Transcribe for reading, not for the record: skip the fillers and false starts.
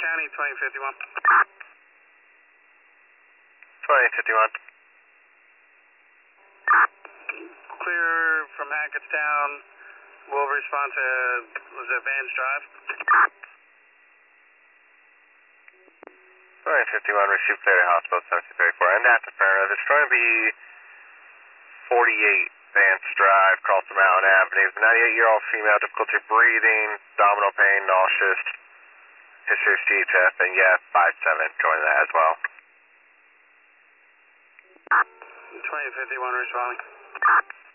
County, 2051. 2051. Clear from Hackettstown. We'll respond to, was it Vans Drive? 2051, received clear to hospital 7334. And that's affirmative. It's going to be 48 Vance Drive, Carlson Mountain Avenue. 98-year-old female, difficulty breathing, abdominal pain, nauseous, history of CHF, and yeah, 5-7, join that as well. 2051 responding.